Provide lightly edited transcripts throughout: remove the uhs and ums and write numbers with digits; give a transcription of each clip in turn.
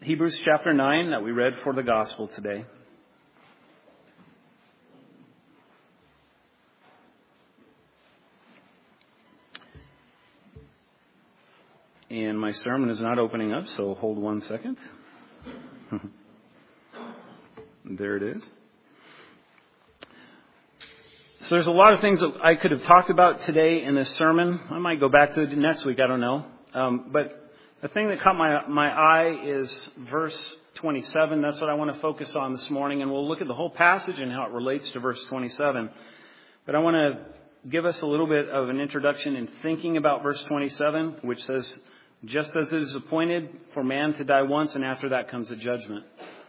Hebrews chapter 9 that we read for the gospel today. And my sermon is not opening up, so hold 1 second. There it is. So there's a lot of things that I could have talked about today in this sermon. I might go back to it next week, I don't know. But the thing that caught my eye is verse 27. That's what I want to focus on this morning. And we'll look at the whole passage and how it relates to verse 27. But I want to give us a little bit of an introduction in thinking about verse 27, which says, just as it is appointed for man to die once, and after that comes a judgment.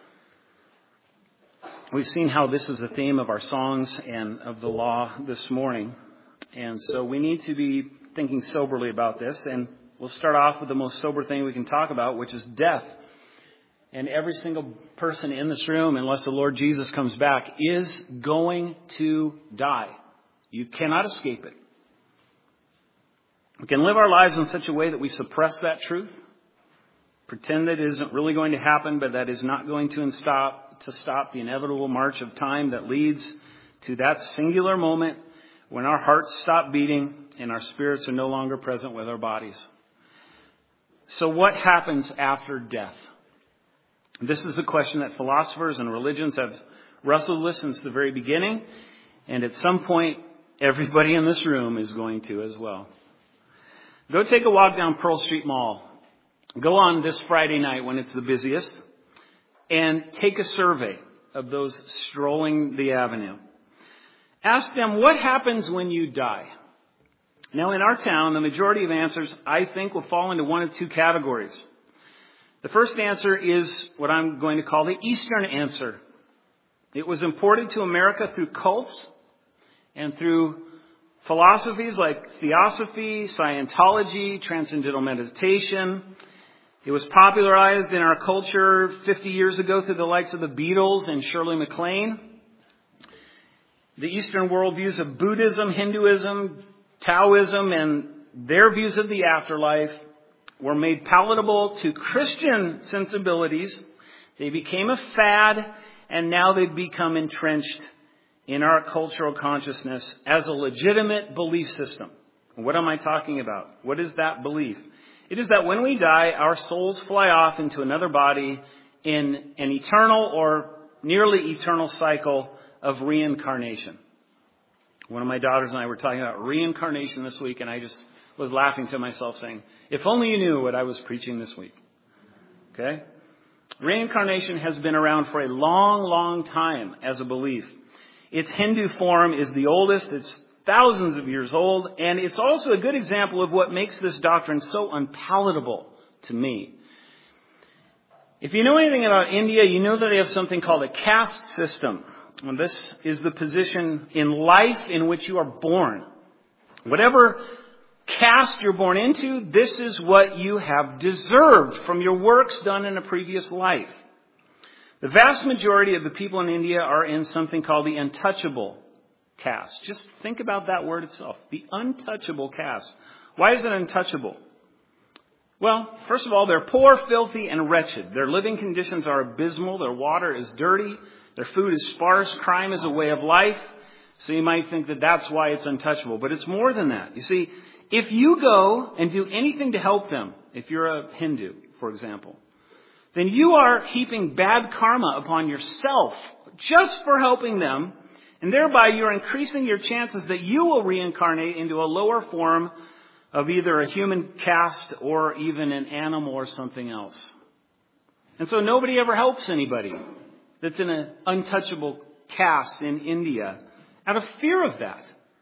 We've seen how this is a theme of our songs and of the law this morning. And so we need to be thinking soberly about this. And we'll start off with the most sober thing we can talk about, which is death. And every single person in this room, unless the Lord Jesus comes back, is going to die. You cannot escape it. We can live our lives in such a way that we suppress that truth, pretend that it isn't really going to happen, but that is not going to stop the inevitable march of time that leads to that singular moment when our hearts stop beating and our spirits are no longer present with our bodies. So what happens after death? This is a question that philosophers and religions have wrestled with since the very beginning, and at some point, everybody in this room is going to as well. Go take a walk down Pearl Street Mall. Go on this Friday night when it's the busiest and take a survey of those strolling the avenue. Ask them, what happens when you die? Now, in our town, the majority of answers, I think, will fall into one of two categories. The first answer is what I'm going to call the Eastern answer. It was imported to America through cults and through philosophies like theosophy, Scientology, transcendental meditation. It was popularized in our culture 50 years ago through the likes of the Beatles and Shirley MacLaine. The Eastern worldviews of Buddhism, Hinduism, Taoism, and their views of the afterlife were made palatable to Christian sensibilities. They became a fad, and now they've become entrenched in our cultural consciousness as a legitimate belief system. What am I talking about? What is that belief? It is that when we die, our souls fly off into another body in an eternal or nearly eternal cycle of reincarnation. One of my daughters and I were talking about reincarnation this week, and I just was laughing to myself saying, if only you knew what I was preaching this week. Okay? Reincarnation has been around for a long, long time as a belief. Its Hindu form is the oldest. It's thousands of years old. And it's also a good example of what makes this doctrine so unpalatable to me. If you know anything about India, you know that they have something called a caste system. And this is the position in life in which you are born. Whatever caste you're born into, this is what you have deserved from your works done in a previous life. The vast majority of the people in India are in something called the untouchable caste. Just think about that word itself, the untouchable caste. Why is it untouchable? Well, first of all, they're poor, filthy, and wretched. Their living conditions are abysmal. Their water is dirty. Their food is sparse. Crime is a way of life. So you might think that that's why it's untouchable. But it's more than that. You see, if you go and do anything to help them, if you're a Hindu, for example, then you are heaping bad karma upon yourself just for helping them. And thereby you're increasing your chances that you will reincarnate into a lower form of either a human caste or even an animal or something else. And so nobody ever helps anybody that's in an untouchable caste in India out of fear of that.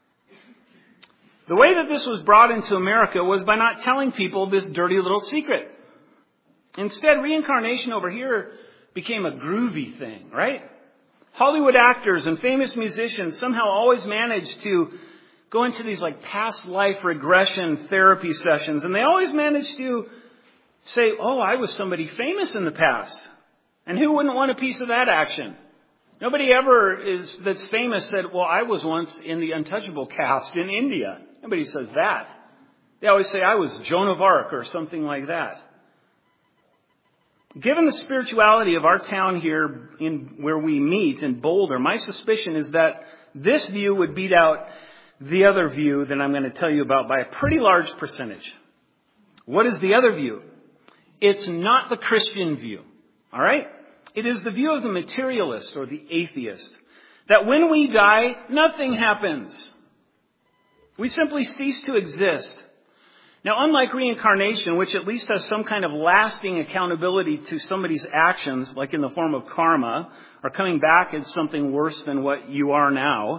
The way that this was brought into America was by not telling people this dirty little secret. Instead, reincarnation over here became a groovy thing, right? Hollywood actors and famous musicians somehow always managed to go into these like past life regression therapy sessions. And they always managed to say, oh, I was somebody famous in the past. And who wouldn't want a piece of that action? Nobody ever that's famous said, well, I was once in the untouchable caste in India. Nobody says that. They always say I was Joan of Arc or something like that. Given the spirituality of our town here in where we meet in Boulder, my suspicion is that this view would beat out the other view that I'm going to tell you about by a pretty large percentage. What is the other view? It's not the Christian view. All right? It is the view of the materialist or the atheist. That when we die, nothing happens. We simply cease to exist. Now, unlike reincarnation, which at least has some kind of lasting accountability to somebody's actions, like in the form of karma, or coming back as something worse than what you are now,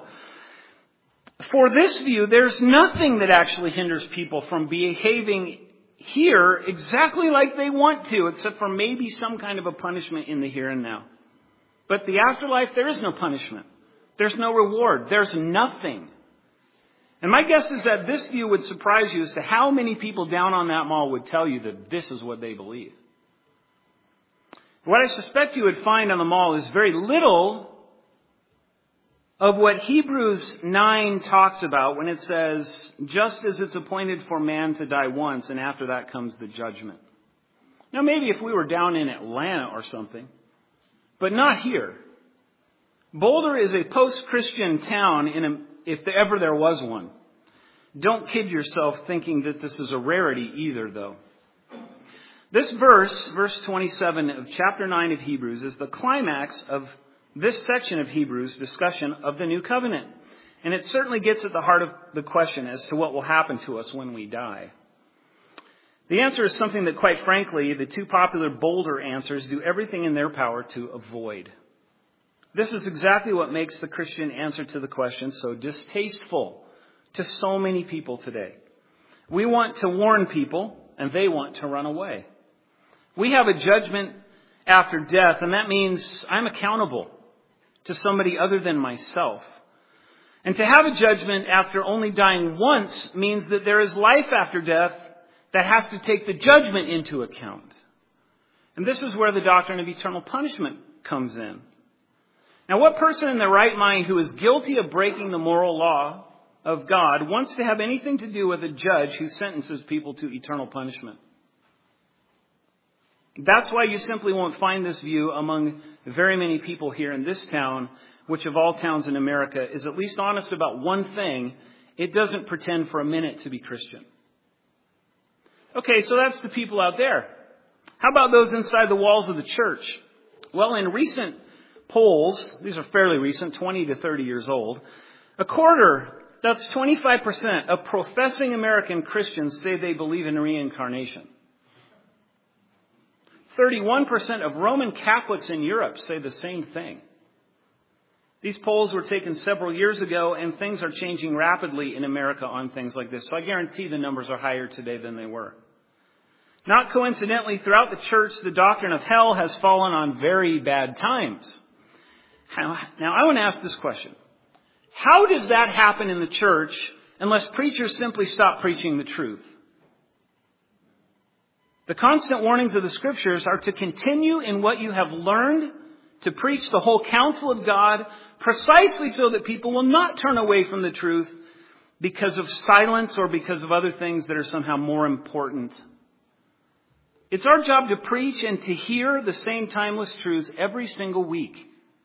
for this view, there's nothing that actually hinders people from behaving here exactly like they want to, except for maybe some kind of a punishment in the here and now. But the afterlife, there is no punishment. There's no reward. There's nothing. And my guess is that this view would surprise you as to how many people down on that mall would tell you that this is what they believe. What I suspect you would find on the mall is very little of what Hebrews 9 talks about when it says, just as it's appointed for man to die once, and after that comes the judgment. Now, maybe if we were down in Atlanta or something, but not here. Boulder is a post-Christian town, if ever there was one. Don't kid yourself thinking that this is a rarity either, though. This verse 27 of chapter 9 of Hebrews, is the climax of this section of Hebrews' discussion of the new covenant. And it certainly gets at the heart of the question as to what will happen to us when we die. The answer is something that, quite frankly, the two popular Boulder answers do everything in their power to avoid. This is exactly what makes the Christian answer to the question so distasteful to so many people today. We want to warn people, and they want to run away. We have a judgment after death, and that means I'm accountable to somebody other than myself. And to have a judgment after only dying once means that there is life after death that has to take the judgment into account. And this is where the doctrine of eternal punishment comes in. Now, what person in their right mind who is guilty of breaking the moral law of God wants to have anything to do with a judge who sentences people to eternal punishment? That's why you simply won't find this view among very many people here in this town, which of all towns in America is at least honest about one thing: it doesn't pretend for a minute to be Christian. Okay, so that's the people out there. How about those inside the walls of the church? Well, in recent polls, these are fairly recent, 20 to 30 years old, a quarter, that's 25% of professing American Christians say they believe in reincarnation. 31% of Roman Catholics in Europe say the same thing. These polls were taken several years ago, and things are changing rapidly in America on things like this. So I guarantee the numbers are higher today than they were. Not coincidentally, throughout the church, the doctrine of hell has fallen on very bad times. Now, I want to ask this question. How does that happen in the church unless preachers simply stop preaching the truth? The constant warnings of the Scriptures are to continue in what you have learned, to preach the whole counsel of God, precisely so that people will not turn away from the truth because of silence or because of other things that are somehow more important. It's our job to preach and to hear the same timeless truths every single week.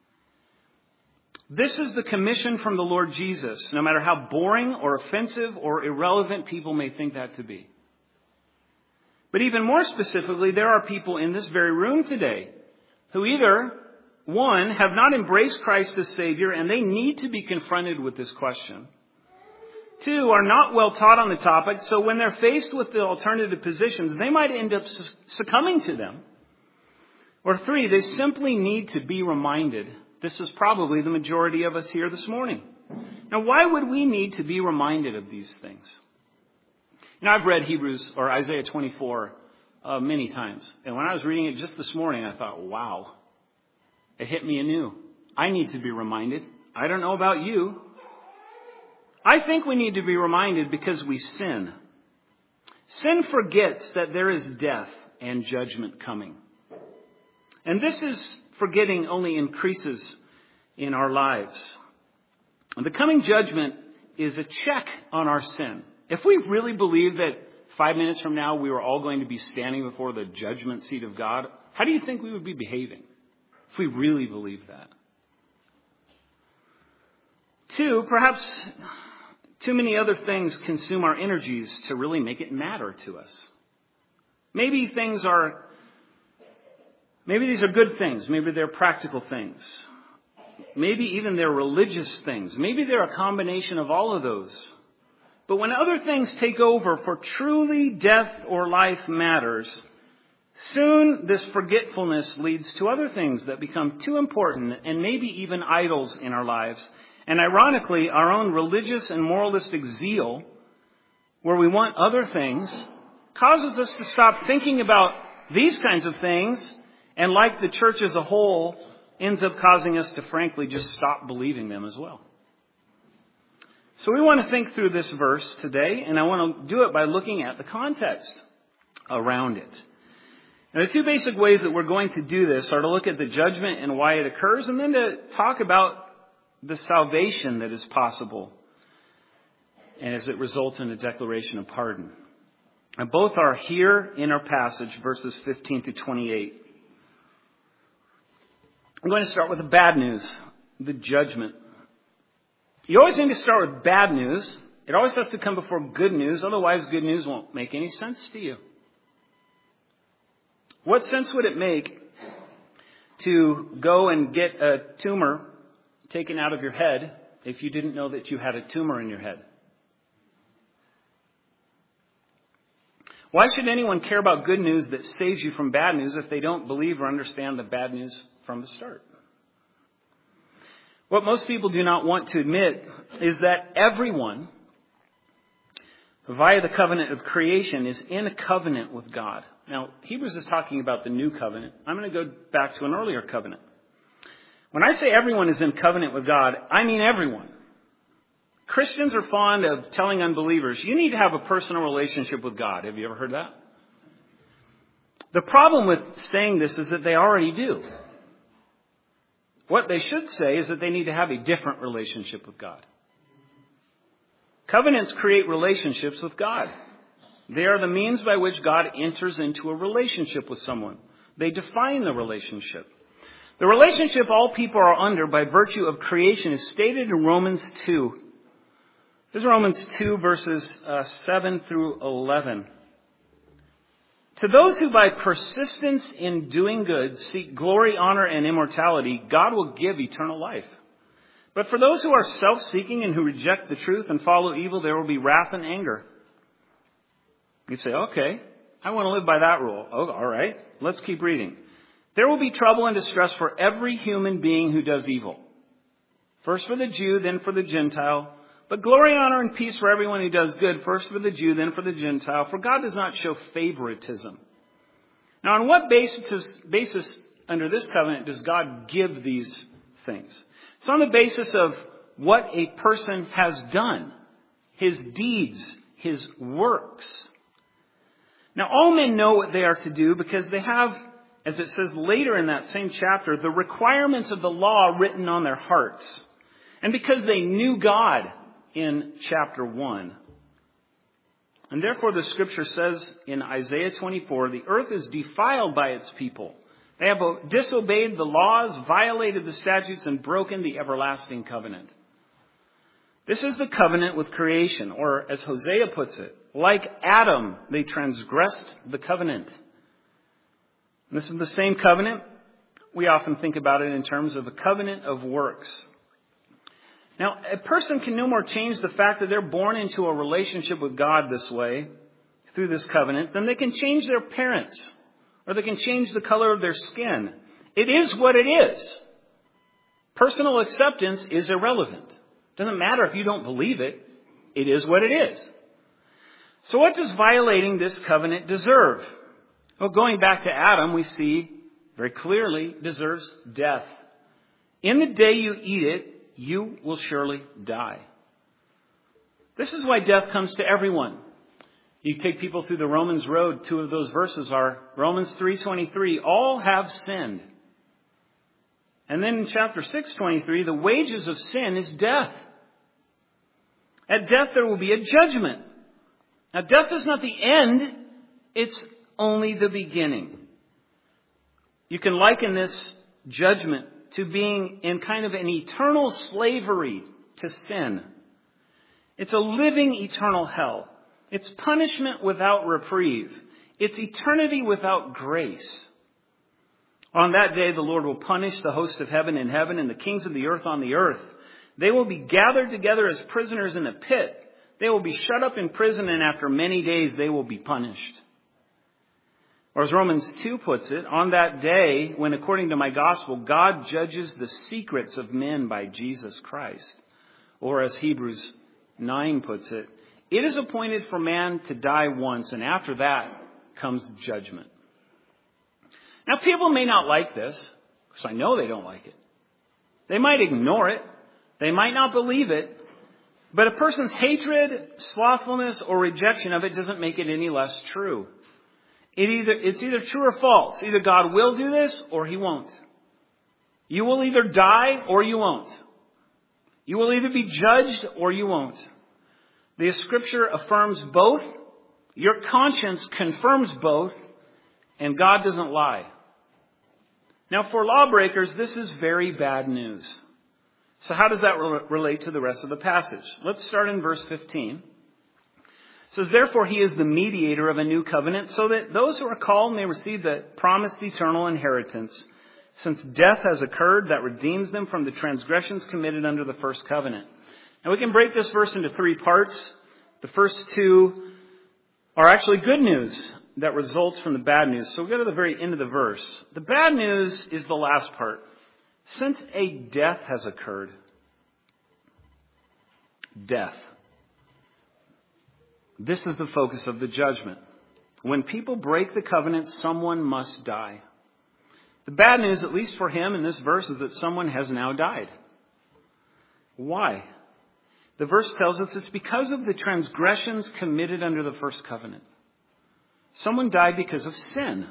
This is the commission from the Lord Jesus, no matter how boring or offensive or irrelevant people may think that to be. But even more specifically, there are people in this very room today who either, one, have not embraced Christ as Savior, and they need to be confronted with this question. Two, are not well taught on the topic, so when they're faced with the alternative positions, they might end up succumbing to them. Or three, they simply need to be reminded. This is probably the majority of us here this morning. Now, why would we need to be reminded of these things? Now, I've read Hebrews or Isaiah 24 many times. And when I was reading it just this morning, I thought, wow, it hit me anew. I need to be reminded. I don't know about you. I think we need to be reminded because we sin. Sin forgets that there is death and judgment coming. And this is forgetting only increases in our lives. And the coming judgment is a check on our sin. If we really believe that 5 minutes from now we were all going to be standing before the judgment seat of God, how do you think we would be behaving if we really believed that? 2, perhaps too many other things consume our energies to really make it matter to us. Maybe these are good things. Maybe they're practical things. Maybe even they're religious things. Maybe they're a combination of all of those. But when other things take over for truly death or life matters, soon this forgetfulness leads to other things that become too important and maybe even idols in our lives. And ironically, our own religious and moralistic zeal, where we want other things, causes us to stop thinking about these kinds of things, and like the church as a whole, ends up causing us to frankly just stop believing them as well. So we want to think through this verse today, and I want to do it by looking at the context around it. And the 2 basic ways that we're going to do this are to look at the judgment and why it occurs, and then to talk about the salvation that is possible and as it results in a declaration of pardon. And both are here in our passage, verses 15 to 28. I'm going to start with the bad news, the judgment. You always need to start with bad news. It always has to come before good news. Otherwise, good news won't make any sense to you. What sense would it make to go and get a tumor taken out of your head if you didn't know that you had a tumor in your head? Why should anyone care about good news that saves you from bad news if they don't believe or understand the bad news from the start? What most people do not want to admit is that everyone, via the covenant of creation, is in a covenant with God. Now, Hebrews is talking about the new covenant. I'm going to go back to an earlier covenant. When I say everyone is in covenant with God, I mean everyone. Christians are fond of telling unbelievers, you need to have a personal relationship with God. Have you ever heard that? The problem with saying this is that they already do. What they should say is that they need to have a different relationship with God. Covenants create relationships with God. They are the means by which God enters into a relationship with someone. They define the relationship. The relationship all people are under by virtue of creation is stated in Romans 2. This is Romans 2, verses 7 through 11. To those who by persistence in doing good seek glory, honor, and immortality, God will give eternal life. But for those who are self-seeking and who reject the truth and follow evil, there will be wrath and anger. You say, okay, I want to live by that rule. Oh, all right, let's keep reading. There will be trouble and distress for every human being who does evil. First for the Jew, then for the Gentile. But glory, honor, and peace for everyone who does good, first for the Jew, then for the Gentile. For God does not show favoritism. Now, on what basis under this covenant does God give these things? It's on the basis of what a person has done, his deeds, his works. Now, all men know what they are to do because they have, as it says later in that same chapter, the requirements of the law written on their hearts. And because they knew God in chapter 1. And therefore the scripture says in Isaiah 24, the earth is defiled by its people. They have disobeyed the laws, violated the statutes, and broken the everlasting covenant. This is the covenant with creation, or as Hosea puts it, like Adam, they transgressed the covenant. And this is the same covenant. We often think about it in terms of a covenant of works. Now, a person can no more change the fact that they're born into a relationship with God this way, through this covenant, than they can change their parents, or they can change the color of their skin. It is what it is. Personal acceptance is irrelevant. It doesn't matter if you don't believe it. It is what it is. So what does violating this covenant deserve? Well, going back to Adam, we see very clearly deserves death. In the day you eat it, you will surely die. This is why death comes to everyone. You take people through the Romans road. 2 of those verses are Romans 3:23. All have sinned. And then in chapter 6:23, the wages of sin is death. At death there will be a judgment. Now, death is not the end. It's only the beginning. You can liken this judgment to being in kind of an eternal slavery to sin. It's a living eternal hell. It's punishment without reprieve. It's eternity without grace. On that day, the Lord will punish the host of heaven in heaven and the kings of the earth on the earth. They will be gathered together as prisoners in a pit. They will be shut up in prison, and after many days they will be punished. Or as Romans 2 puts it, on that day, when according to my gospel, God judges the secrets of men by Jesus Christ. Or as Hebrews 9 puts it, it is appointed for man to die once, and after that comes judgment. Now, people may not like this, because I know they don't like it. They might ignore it. They might not believe it. But a person's hatred, slothfulness, or rejection of it doesn't make it any less true. It's either true or false. Either God will do this or He won't. You will either die or you won't. You will either be judged or you won't. The Scripture affirms both. Your conscience confirms both. And God doesn't lie. Now, for lawbreakers, this is very bad news. So how does that relate to the rest of the passage? Let's start in verse 15. It says, therefore he is the mediator of a new covenant, so that those who are called may receive the promised eternal inheritance, since death has occurred that redeems them from the transgressions committed under the first covenant. Now we can break this verse into three parts. The first two are actually good news that results from the bad news. So we'll go to the very end of the verse. The bad news is the last part. Since a death has occurred, death. This is the focus of the judgment. When people break the covenant, someone must die. The bad news, at least for him in this verse, is that someone has now died. Why? The verse tells us it's because of the transgressions committed under the first covenant. Someone died because of sin.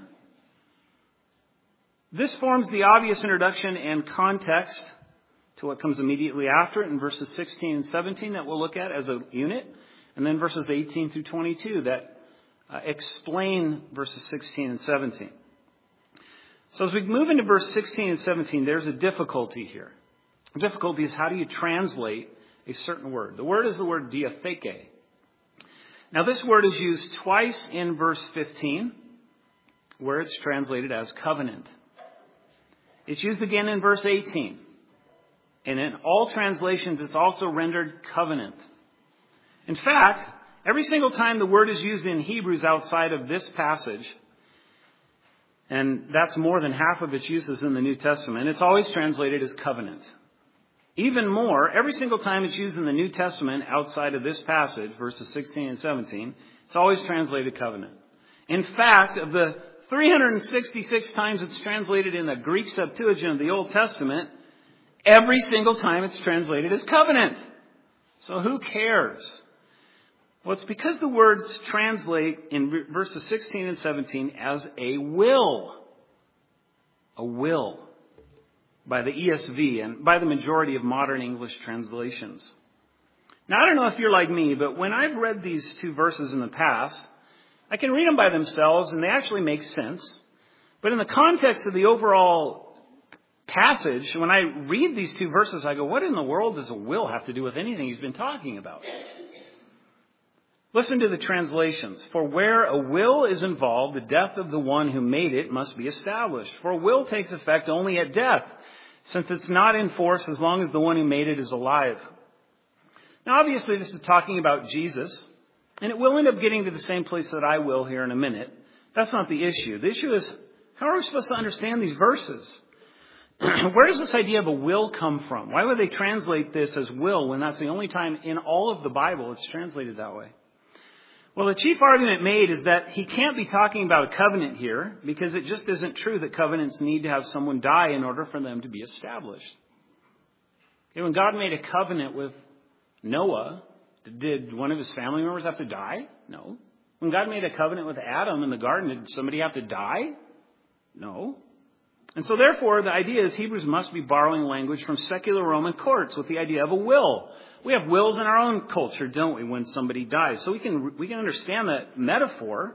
This forms the obvious introduction and context to what comes immediately after it in verses 16 and 17 that we'll look at as a unit, and then verses 18 through 22 that explain verses 16 and 17. So as we move into verse 16 and 17, there's a difficulty here. The difficulty is, how do you translate a certain word? The word is the word diatheke. Now this word is used twice in verse 15, where it's translated as covenant. It's used again in verse 18. And in all translations, it's also rendered covenant. In fact, every single time the word is used in Hebrews outside of this passage, and that's more than half of its uses in the New Testament, it's always translated as covenant. Even more, every single time it's used in the New Testament outside of this passage, verses 16 and 17, it's always translated covenant. In fact, of the 366 times it's translated in the Greek Septuagint of the Old Testament, every single time it's translated as covenant. So who cares? Well, it's because the words translate in verses 16 and 17 as a will. A will. By the ESV and by the majority of modern English translations. Now, I don't know if you're like me, but when I've read these two verses in the past, I can read them by themselves and they actually make sense. But in the context of the overall passage, when I read these two verses, I go, what in the world does a will have to do with anything he's been talking about? Listen to the translations. For where a will is involved, the death of the one who made it must be established. For a will takes effect only at death, since it's not in force as long as the one who made it is alive. Now, obviously, this is talking about Jesus, and it will end up getting to the same place that I will here in a minute. That's not the issue. The issue is, how are we supposed to understand these verses? Where does this idea of a will come from? Why would they translate this as will when that's the only time in all of the Bible it's translated that way? Well, the chief argument made is that he can't be talking about a covenant here because it just isn't true that covenants need to have someone die in order for them to be established. Okay, when God made a covenant with Noah, did one of his family members have to die? No. When God made a covenant with Adam in the garden, did somebody have to die? No. And so therefore, the idea is Hebrews must be borrowing language from secular Roman courts with the idea of a will. We have wills in our own culture, don't we, when somebody dies? So we can understand that metaphor.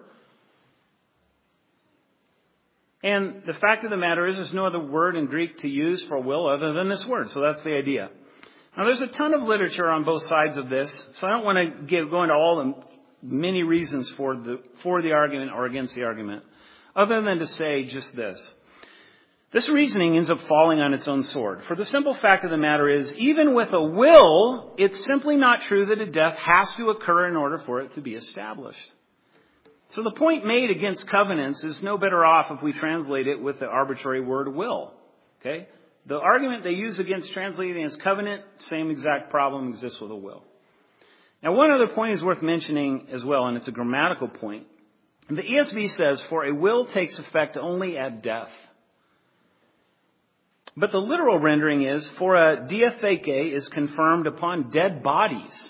And the fact of the matter is there's no other word in Greek to use for will other than this word. So that's the idea. Now there's a ton of literature on both sides of this. So I don't want to go into all the many reasons for the argument or against the argument, other than to say just this. This reasoning ends up falling on its own sword. For the simple fact of the matter is, even with a will, it's simply not true that a death has to occur in order for it to be established. So the point made against covenants is no better off if we translate it with the arbitrary word will. Okay? The argument they use against translating as covenant, same exact problem exists with a will. Now one other point is worth mentioning as well, and it's a grammatical point. The ESV says, for a will takes effect only at death. But the literal rendering is, for a diatheke is confirmed upon dead bodies.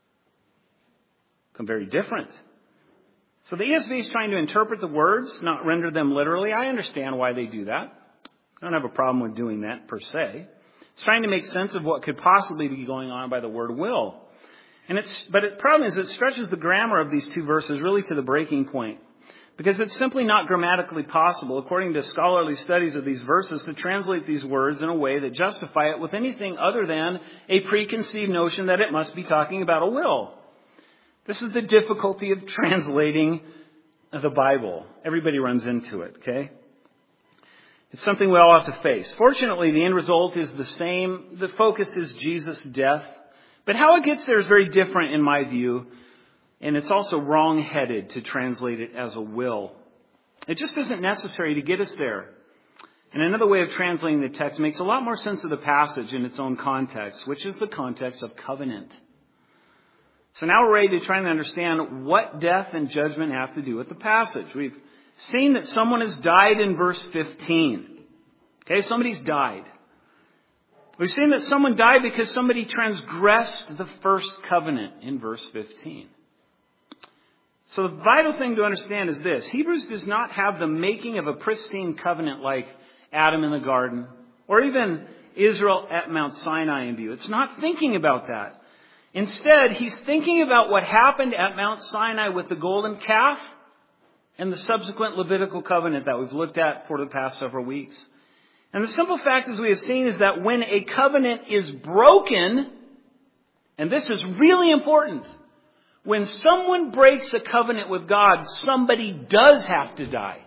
Very different. So the ESV is trying to interpret the words, not render them literally. I understand why they do that. I don't have a problem with doing that per se. It's trying to make sense of what could possibly be going on by the word will. But the problem is it stretches the grammar of these two verses really to the breaking point. Because it's simply not grammatically possible, according to scholarly studies of these verses, to translate these words in a way that justify it with anything other than a preconceived notion that it must be talking about a will. This is the difficulty of translating the Bible. Everybody runs into it, okay? It's something we all have to face. Fortunately, the end result is the same. The focus is Jesus' death. But how it gets there is very different in my view. And it's also wrong-headed to translate it as a will. It just isn't necessary to get us there. And another way of translating the text makes a lot more sense of the passage in its own context, which is the context of covenant. So now we're ready to try and understand what death and judgment have to do with the passage. We've seen that someone has died in verse 15. Okay, somebody's died. We've seen that someone died because somebody transgressed the first covenant in verse 15. So the vital thing to understand is this. Hebrews does not have the making of a pristine covenant like Adam in the garden or even Israel at Mount Sinai in view. It's not thinking about that. Instead, he's thinking about what happened at Mount Sinai with the golden calf and the subsequent Levitical covenant that we've looked at for the past several weeks. And the simple fact, as we have seen, is that when a covenant is broken, and this is really important, when someone breaks a covenant with God, somebody does have to die.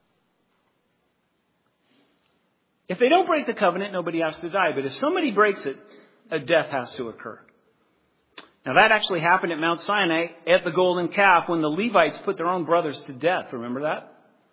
If they don't break the covenant, nobody has to die. But if somebody breaks it, a death has to occur. Now that actually happened at Mount Sinai at the golden calf when the Levites put their own brothers to death. Remember that?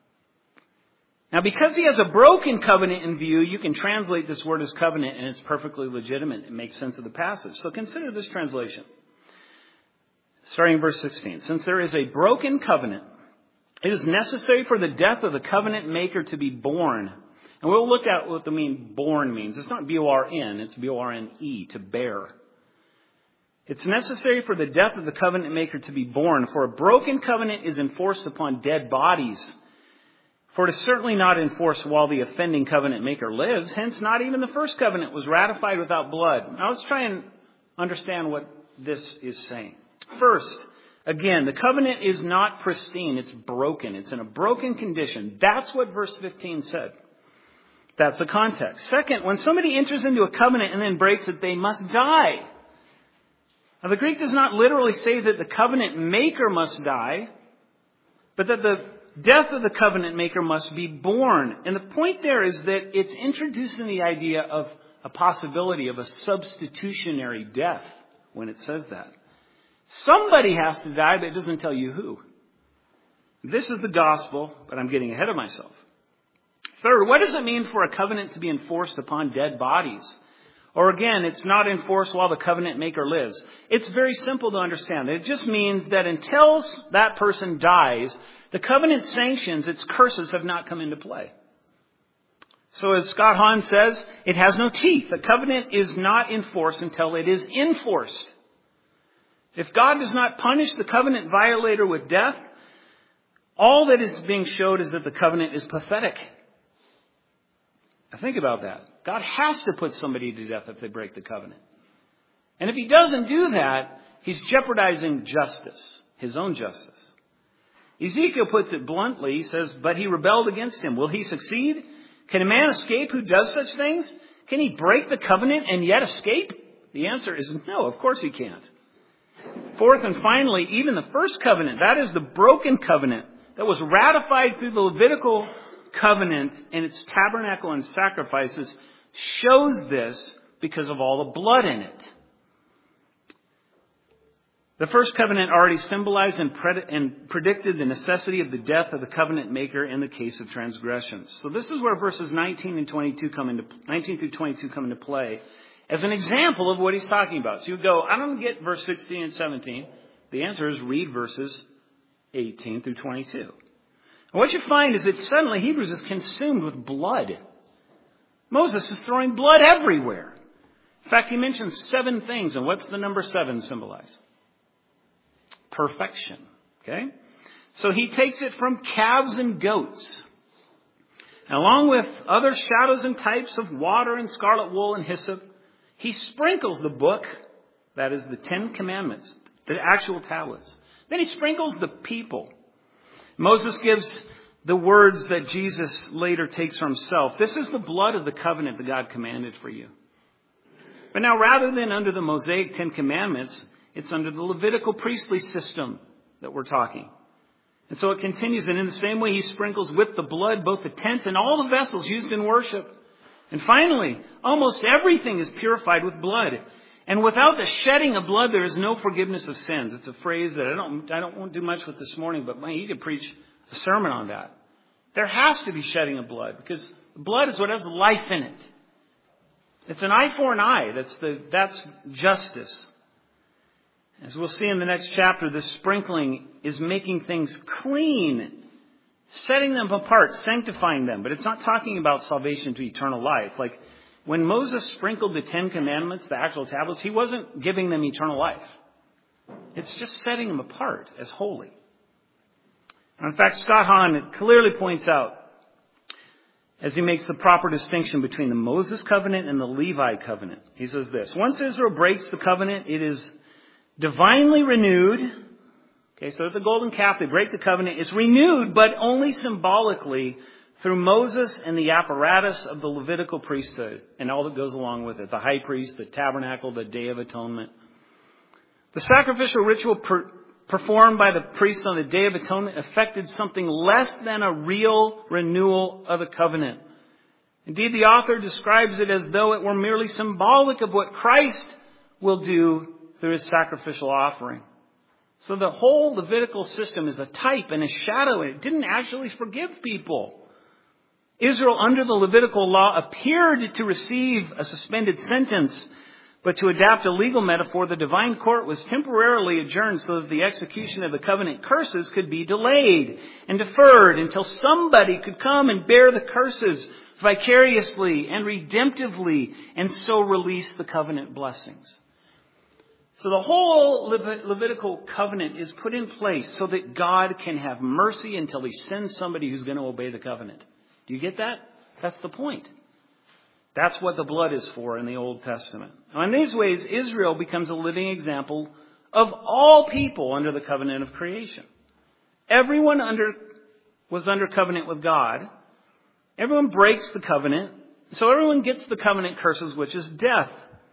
Now because he has a broken covenant in view, you can translate this word as covenant and it's perfectly legitimate. It makes sense of the passage. So consider this translation. Starting in verse 16. Since there is a broken covenant, it is necessary for the death of the covenant maker to be born. And we'll look at what the born means. It's not B-O-R-N, it's B-O-R-N-E, to bear. It's necessary for the death of the covenant maker to be born, for a broken covenant is enforced upon dead bodies. For it is certainly not enforced while the offending covenant maker lives. Hence, not even the first covenant was ratified without blood. Now let's try and understand what this is saying. First, again, the covenant is not pristine. It's broken. It's in a broken condition. That's what verse 15 said. That's the context. Second, when somebody enters into a covenant and then breaks it, they must die. Now, the Greek does not literally say that the covenant maker must die, but that the death of the covenant maker must be born. And the point there is that it's introducing the idea of a possibility of a substitutionary death when it says that. Somebody has to die, but it doesn't tell you who. This is the gospel, but I'm getting ahead of myself. Third, what does it mean for a covenant to be enforced upon dead bodies? Or again, it's not enforced while the covenant maker lives. It's very simple to understand. It just means that until that person dies, the covenant sanctions, its curses have not come into play. So as Scott Hahn says, it has no teeth. The covenant is not enforced until it is enforced. If God does not punish the covenant violator with death, all that is being showed is that the covenant is pathetic. Now think about that. God has to put somebody to death if they break the covenant. And if he doesn't do that, he's jeopardizing justice, his own justice. Ezekiel puts it bluntly. He says, but he rebelled against him. Will he succeed? Can a man escape who does such things? Can he break the covenant and yet escape? The answer is no, of course he can't. Fourth and finally, even the first covenant, that is the broken covenant that was ratified through the Levitical covenant and its tabernacle and sacrifices, shows this because of all the blood in it. The first covenant already symbolized and predicted the necessity of the death of the covenant maker in the case of transgressions. So this is where verses 19 through 22 come into play as an example of what he's talking about. So you go, I don't get verse 16 and 17. The answer is read verses 18 through 22. And what you find is that suddenly Hebrews is consumed with blood. Moses is throwing blood everywhere. In fact, he mentions 7 things. And what's the number 7 symbolize? Perfection. Okay? So he takes it from calves and goats. And along with other shadows and types of water and scarlet wool and hyssop, he sprinkles the book, that is the 10 Commandments, the actual tablets. Then he sprinkles the people. Moses gives the words that Jesus later takes for himself. This is the blood of the covenant that God commanded for you. But now rather than under the Mosaic 10 Commandments, it's under the Levitical priestly system that we're talking. And so it continues, and in the same way he sprinkles with the blood both the tent and all the vessels used in worship. And finally, almost everything is purified with blood. And without the shedding of blood, there is no forgiveness of sins. It's a phrase that I don't do much with this morning, but man, you could preach a sermon on that. There has to be shedding of blood because blood is what has life in it. It's an eye for an eye. That's justice. As we'll see in the next chapter, this sprinkling is making things clean, setting them apart, sanctifying them. But it's not talking about salvation to eternal life. Like when Moses sprinkled the 10 Commandments, the actual tablets, he wasn't giving them eternal life. It's just setting them apart as holy. And in fact, Scott Hahn clearly points out, as he makes the proper distinction between the Moses covenant and the Levi covenant. He says this: once Israel breaks the covenant, it is divinely renewed. Okay, so at the golden calf, they break the covenant. It's renewed, but only symbolically through Moses and the apparatus of the Levitical priesthood and all that goes along with it. The high priest, the tabernacle, the Day of Atonement. The sacrificial ritual performed by the priest on the Day of Atonement affected something less than a real renewal of the covenant. Indeed, the author describes it as though it were merely symbolic of what Christ will do through his sacrificial offering. So the whole Levitical system is a type and a shadow, and it didn't actually forgive people. Israel, under the Levitical law, appeared to receive a suspended sentence, but to adapt a legal metaphor, the divine court was temporarily adjourned so that the execution of the covenant curses could be delayed and deferred until somebody could come and bear the curses vicariously and redemptively and so release the covenant blessings. So the whole Levitical covenant is put in place so that God can have mercy until he sends somebody who's going to obey the covenant. Do you get that? That's the point. That's what the blood is for in the Old Testament. Now, in these ways, Israel becomes a living example of all people under the covenant of creation. Everyone was under covenant with God. Everyone breaks the covenant. So everyone gets the covenant curses, which is death.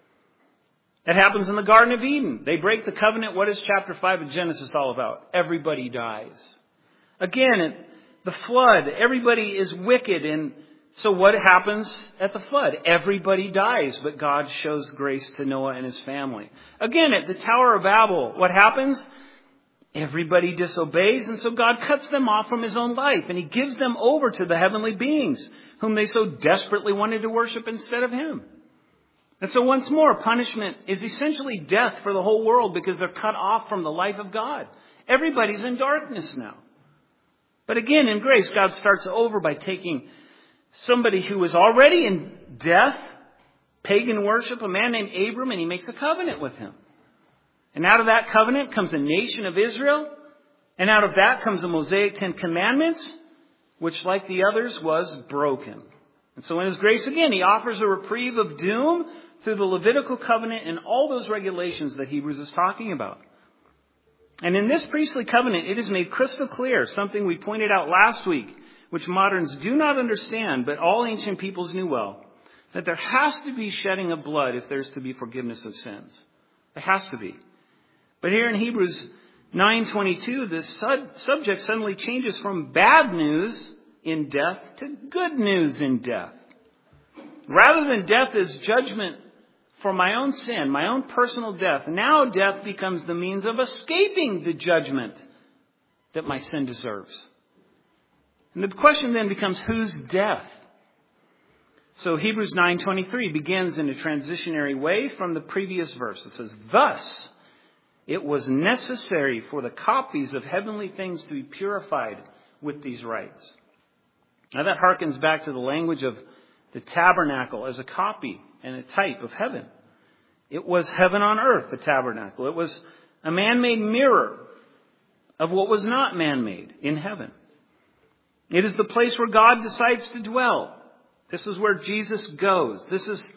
It happens in the Garden of Eden. They break the covenant. What is chapter 5 of Genesis all about? Everybody dies. Again, the flood. Everybody is wicked. And so what happens at the flood? Everybody dies, but God shows grace to Noah and his family. Again, at the Tower of Babel, what happens? Everybody disobeys, and so God cuts them off from his own life, and he gives them over to the heavenly beings, whom they so desperately wanted to worship instead of him. And so once more, punishment is essentially death for the whole world because they're cut off from the life of God. Everybody's in darkness now. But again, in grace, God starts over by taking somebody who was already in death, pagan worship, a man named Abram, and he makes a covenant with him. And out of that covenant comes a nation of Israel. And out of that comes the Mosaic 10 Commandments, which like the others was broken. And so in His grace, again, He offers a reprieve of doom through the Levitical covenant and all those regulations that Hebrews is talking about. And in this priestly covenant, it is made crystal clear, something we pointed out last week, which moderns do not understand, but all ancient peoples knew well, that there has to be shedding of blood if there's to be forgiveness of sins. There has to be. But here in Hebrews 9:22, the subject suddenly changes from bad news in death to good news in death. Rather than death as judgment for my own sin, my own personal death, now death becomes the means of escaping the judgment that my sin deserves. And the question then becomes, whose death? So Hebrews 9:23 begins in a transitionary way from the previous verse. It says, "Thus it was necessary for the copies of heavenly things to be purified with these rites." Now that harkens back to the language of the tabernacle as a copy and a type of heaven. It was heaven on earth, the tabernacle. It was a man-made mirror of what was not man-made in heaven. It is the place where God decides to dwell. This is where Jesus goes. This is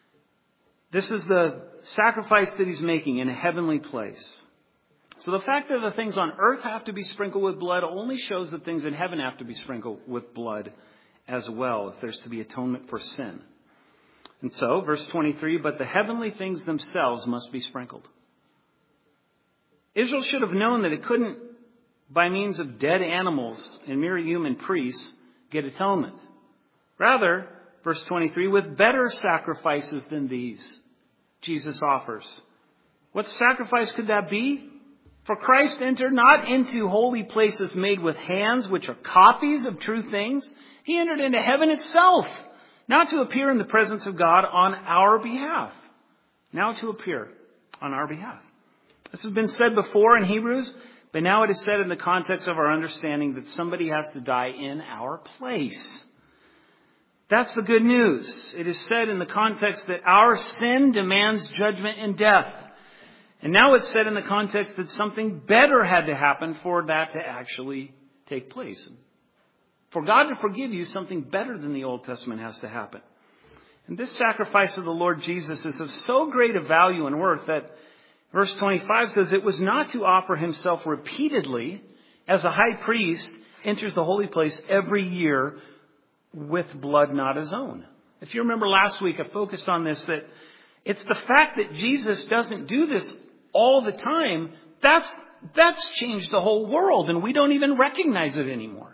the sacrifice that He's making in a heavenly place. So the fact that the things on earth have to be sprinkled with blood only shows that things in heaven have to be sprinkled with blood as well, if there's to be atonement for sin. And so, verse 23, "But the heavenly things themselves must be sprinkled." Israel should have known that it couldn't, by means of dead animals and mere human priests, get atonement. Rather, verse 23, "With better sacrifices than these, Jesus offers." What sacrifice could that be? For Christ entered not into holy places made with hands, which are copies of true things. He entered into heaven itself, not to appear in the presence of God on our behalf. Now to appear on our behalf. This has been said before in Hebrews, but now it is said in the context of our understanding that somebody has to die in our place. That's the good news. It is said in the context that our sin demands judgment and death. And now it's said in the context that something better had to happen for that to actually take place. For God to forgive you, something better than the Old Testament has to happen. And this sacrifice of the Lord Jesus is of so great a value and worth that verse 25 says it was not to offer Himself repeatedly as a high priest enters the holy place every year with blood not His own. If you remember last week, I focused on this, that it's the fact that Jesus doesn't do this all the time, that's changed the whole world, and we don't even recognize it anymore.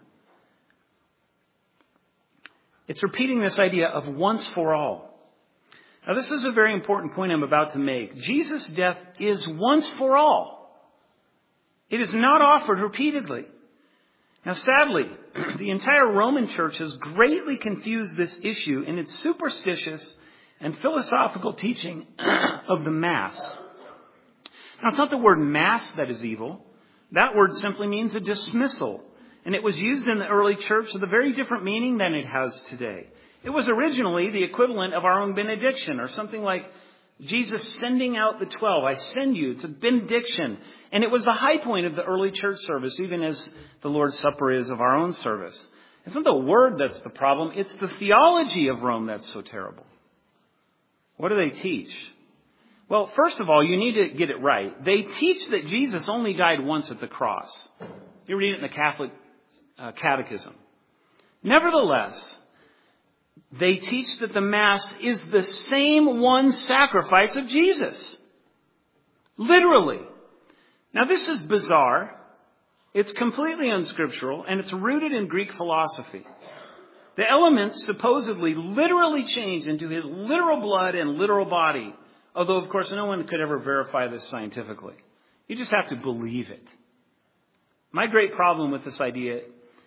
It's repeating this idea of once for all. Now, this is a very important point I'm about to make. Jesus' death is once for all. It is not offered repeatedly. Now, sadly, the entire Roman Church has greatly confused this issue in its superstitious and philosophical teaching of the Mass. Now, it's not the word Mass that is evil. That word simply means a dismissal. And it was used in the early church with a very different meaning than it has today. It was originally the equivalent of our own benediction, or something like Jesus sending out the 12. I send you. It's a benediction. And it was the high point of the early church service, even as the Lord's Supper is of our own service. It's not the word that's the problem. It's the theology of Rome that's so terrible. What do they teach? Well, first of all, you need to get it right. They teach that Jesus only died once at the cross. You read it in the Catholic Catechism. Nevertheless, they teach that the Mass is the same one sacrifice of Jesus. Literally. Now, this is bizarre. It's completely unscriptural, and it's rooted in Greek philosophy. The elements supposedly literally change into His literal blood and literal body. Although, of course, no one could ever verify this scientifically. You just have to believe it. My great problem with this idea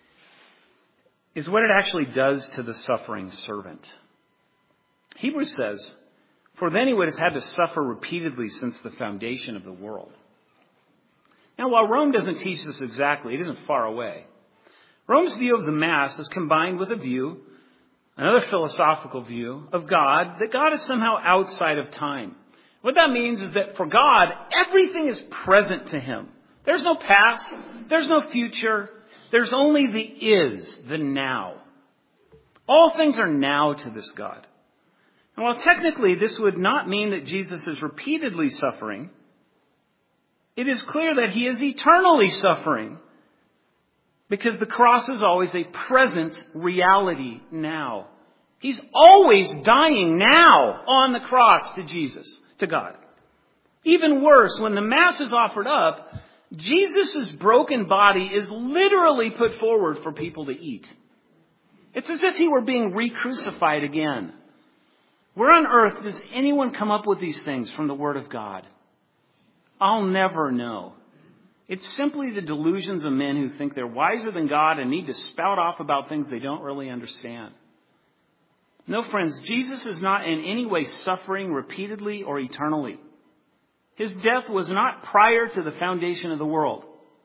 is what it actually does to the suffering servant. Hebrews says, "For then He would have had to suffer repeatedly since the foundation of the world." Now, while Rome doesn't teach this exactly, it isn't far away. Rome's view of the Mass is combined with a view, another philosophical view, of God, that God is somehow outside of time. What that means is that for God, everything is present to Him. There's no past. There's no future. There's only the is, the now. All things are now to this God. And while technically this would not mean that Jesus is repeatedly suffering, it is clear that he is eternally suffering, because the cross is always a present reality now. He's always dying now on the cross to Jesus, to God. Even worse, when the Mass is offered up, Jesus' broken body is literally put forward for people to eat. It's as if he were being re-crucified again. Where on earth does anyone come up with these things from the Word of God? I'll never know. It's simply the delusions of men who think they're wiser than God and need to spout off about things they don't really understand. No, friends, Jesus is not in any way suffering repeatedly or eternally. His death was not prior to the foundation of the world.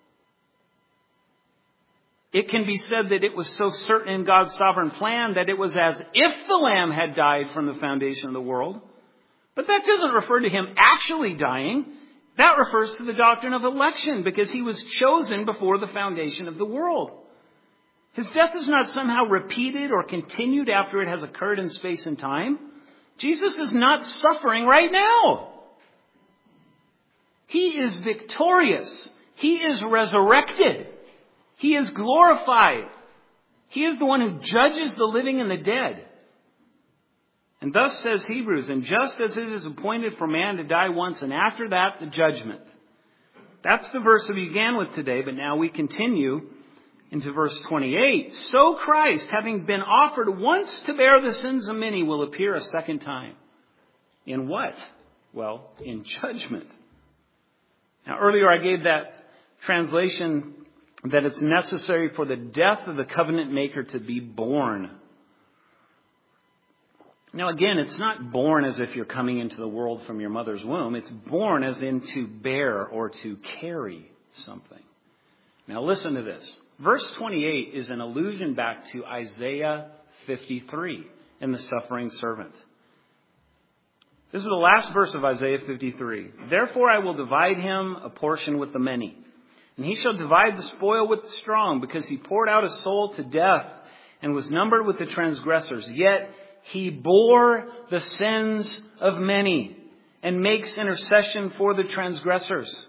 It can be said that it was so certain in God's sovereign plan that it was as if the Lamb had died from the foundation of the world. But that doesn't refer to him actually dying. That refers to the doctrine of election, because he was chosen before the foundation of the world. His death is not somehow repeated or continued after it has occurred in space and time. Jesus is not suffering right now. He is victorious. He is resurrected. He is glorified. He is the one who judges the living and the dead. And thus says Hebrews, and just as it is appointed for man to die once, and after that the judgment. That's the verse we began with today, but now we continue into verse 28. So Christ, having been offered once to bear the sins of many, will appear a second time. In what? Well, in judgment. Now earlier I gave that translation that it's necessary for the death of the covenant maker to be born. Now again, it's not born as if you're coming into the world from your mother's womb. It's born as in to bear or to carry something. Now listen to this. Verse 28 is an allusion back to Isaiah 53 and the suffering servant. This is the last verse of Isaiah 53. Therefore I will divide him a portion with the many, and he shall divide the spoil with the strong, because he poured out his soul to death and was numbered with the transgressors. Yet he bore the sins of many and makes intercession for the transgressors.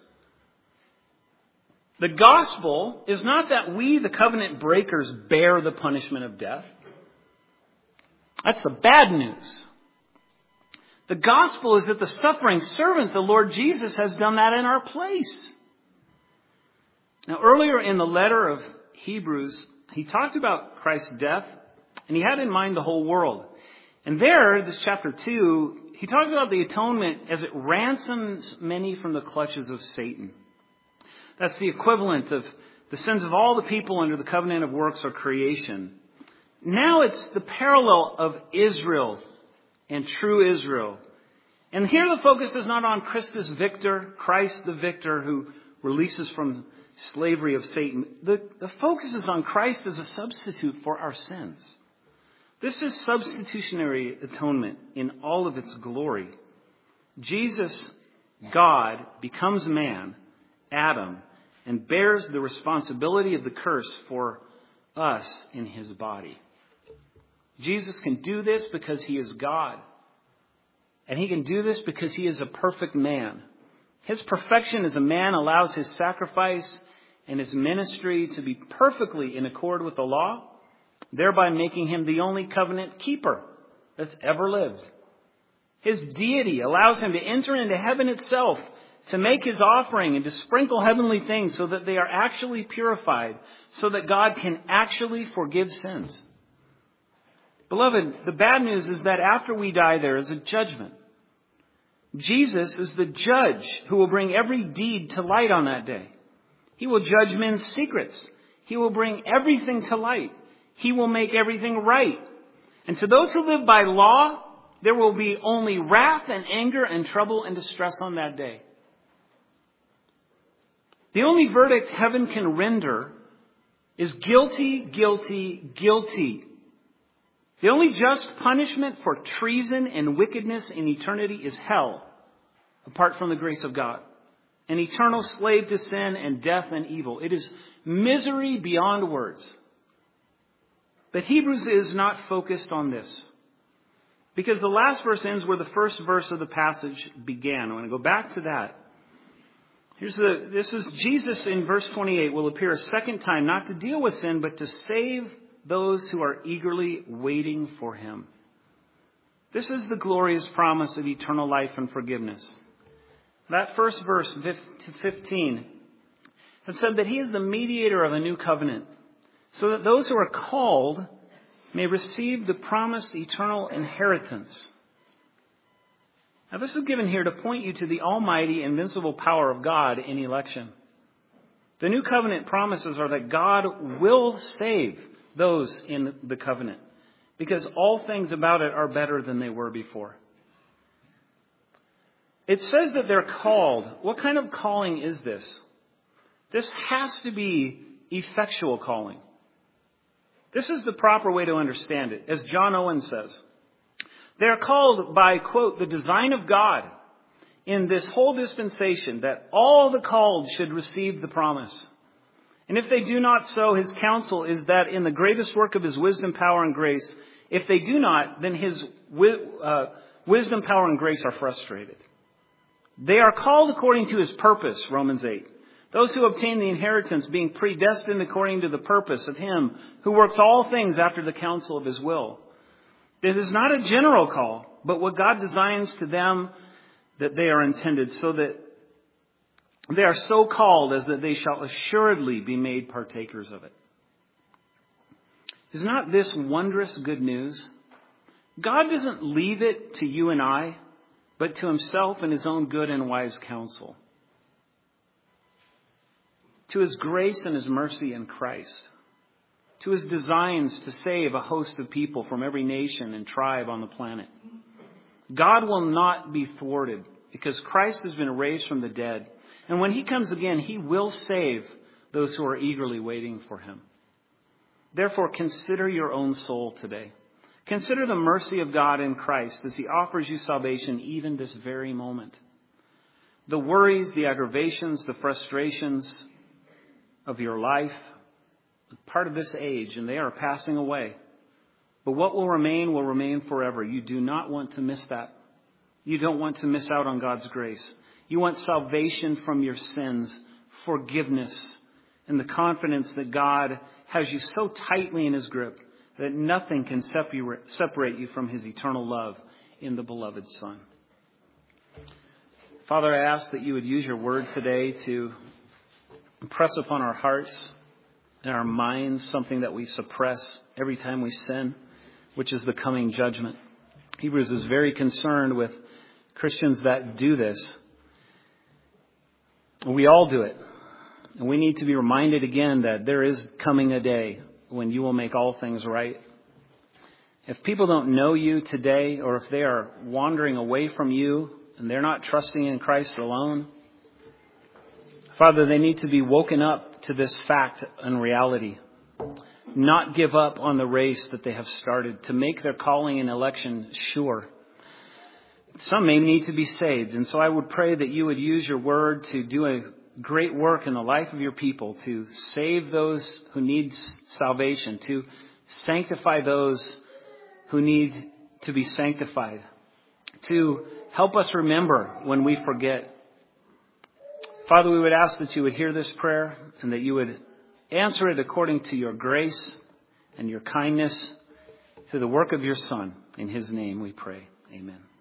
The gospel is not that we, the covenant breakers, bear the punishment of death. That's the bad news. The gospel is that the suffering servant, the Lord Jesus, has done that in our place. Now, earlier in the letter of Hebrews, he talked about Christ's death, and he had in mind the whole world. And there, this chapter 2, he talked about the atonement as it ransoms many from the clutches of Satan. That's the equivalent of the sins of all the people under the covenant of works or creation. Now it's the parallel of Israel and true Israel. And here the focus is not on Christus Victor, Christ the victor who releases from slavery of Satan. The focus is on Christ as a substitute for our sins. This is substitutionary atonement in all of its glory. Jesus, God, becomes man, Adam, and bears the responsibility of the curse for us in his body. Jesus can do this because he is God. And he can do this because he is a perfect man. His perfection as a man allows his sacrifice and his ministry to be perfectly in accord with the law, thereby making him the only covenant keeper that's ever lived. His deity allows him to enter into heaven itself, to make his offering and to sprinkle heavenly things so that they are actually purified, so that God can actually forgive sins. Beloved, the bad news is that after we die, there is a judgment. Jesus is the judge who will bring every deed to light on that day. He will judge men's secrets. He will bring everything to light. He will make everything right. And to those who live by law, there will be only wrath and anger and trouble and distress on that day. The only verdict heaven can render is guilty, guilty, guilty. The only just punishment for treason and wickedness in eternity is hell, apart from the grace of God. An eternal slave to sin and death and evil. It is misery beyond words. But Hebrews is not focused on this. Because the last verse ends where the first verse of the passage began. I want to go back to that. This is Jesus in verse 28 will appear a second time, not to deal with sin, but to save those who are eagerly waiting for him. This is the glorious promise of eternal life and forgiveness. That first verse, 15, it said that he is the mediator of a new covenant, so that those who are called may receive the promised eternal inheritance. Now, this is given here to point you to the almighty, invincible power of God in election. The new covenant promises are that God will save those in the covenant, because all things about it are better than they were before. It says that they're called. What kind of calling is this? This has to be effectual calling. This is the proper way to understand it, as John Owen says. They are called by, quote, the design of God in this whole dispensation that all the called should receive the promise. And if they do not so, his counsel is that in the greatest work of his wisdom, power, and grace, if they do not, then his wisdom, power, and grace are frustrated. They are called according to his purpose, Romans 8. Those who obtain the inheritance being predestined according to the purpose of him who works all things after the counsel of his will. It is not a general call, but what God designs to them that they are intended, so that they are so called as that they shall assuredly be made partakers of it. Is not this wondrous good news? God doesn't leave it to you and I, but to himself and his own good and wise counsel. To his grace and his mercy in Christ. To his designs to save a host of people from every nation and tribe on the planet. God will not be thwarted because Christ has been raised from the dead. And when he comes again, he will save those who are eagerly waiting for him. Therefore, consider your own soul today. Consider the mercy of God in Christ as he offers you salvation even this very moment. The worries, the aggravations, the frustrations of your life, part of this age, and they are passing away. But what will remain forever. You do not want to miss that. You don't want to miss out on God's grace. You want salvation from your sins, forgiveness, and the confidence that God has you so tightly in his grip that nothing can separate you from his eternal love in the beloved Son. Father, I ask that you would use your word today to impress upon our hearts and our minds something that we suppress every time we sin, which is the coming judgment. Hebrews is very concerned with Christians that do this. We all do it. And we need to be reminded again that there is coming a day when you will make all things right. If people don't know you today, or if they are wandering away from you and they're not trusting in Christ alone, Father, they need to be woken up to this fact and reality. Not give up on the race that they have started, to make their calling and election sure. Some may need to be saved, and so I would pray that you would use your word to do a great work in the life of your people, to save those who need salvation, to sanctify those who need to be sanctified, to help us remember when we forget. Father, we would ask that you would hear this prayer and that you would answer it according to your grace and your kindness through the work of your Son. In his name we pray. Amen.